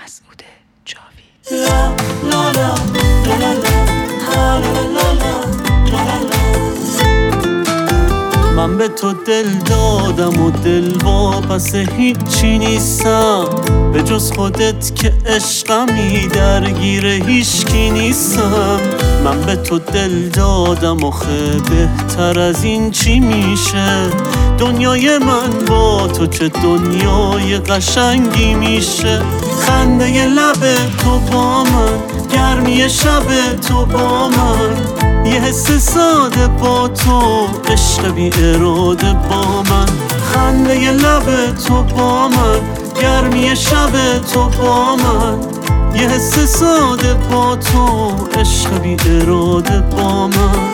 مسعود جاوید. من به تو دل دادم و دل واپس هیچی نیستم، به جز خودت که عشقمی درگیر هیچکی نیستم. من به تو دل دادم آخه بهتر از این چی میشه؟ دنیای من با تو چه دنیای قشنگی میشه. خنده لب تو با من، گرمی شب تو با من، یه حس ساده با تو، عشق بی اراده با من. خنده لب تو با من، گرمی شب تو با من، یه حس ساده با تو، عشق بی اراده با من.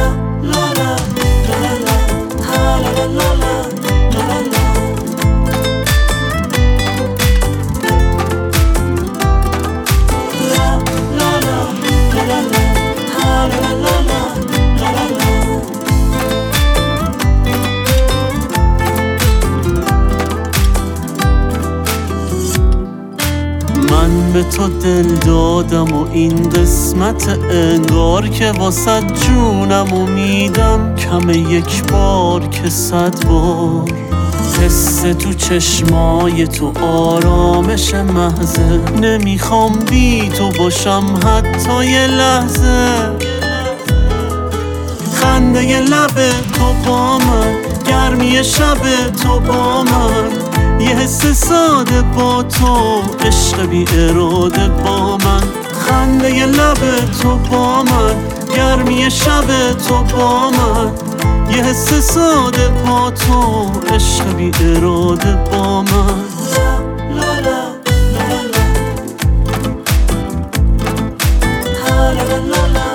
من به تو دل دادم و این قسمت انگار که واسه جونم میدم، کمه یک بار که 100 بار. حس تو چشمای تو آرامش محضه، نمیخوام بی تو باشم حتی یه لحظه. خنده لب تو با من، گرمی شب تو با من، یه حس ساده با تو، عشق بی اراده با من. خنده لب تو با من، گرمی شب تو با من، یه حس ساده با تو، عشق بی اراده با من. La la la la la la la la la la.